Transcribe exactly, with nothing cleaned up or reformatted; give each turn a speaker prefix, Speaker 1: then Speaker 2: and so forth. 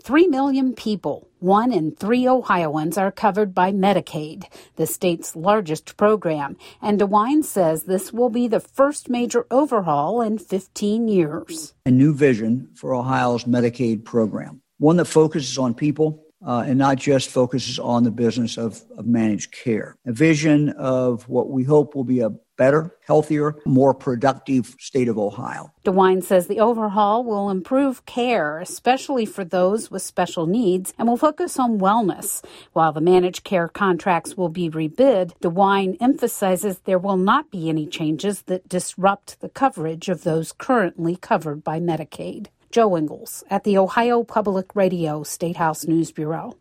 Speaker 1: Three million people, one in three Ohioans, are covered by Medicaid, the state's largest program. And DeWine says this will be the first major overhaul in fifteen years.
Speaker 2: A new vision for Ohio's Medicaid program, one that focuses on people uh, and not just focuses on the business of, of managed care. A vision of what we hope will be a better, healthier, more productive state of Ohio.
Speaker 1: DeWine says the overhaul will improve care, especially for those with special needs, and will focus on wellness. While the managed care contracts will be rebid, DeWine emphasizes there will not be any changes that disrupt the coverage of those currently covered by Medicaid. Joe Ingles at the Ohio Public Radio State House News Bureau.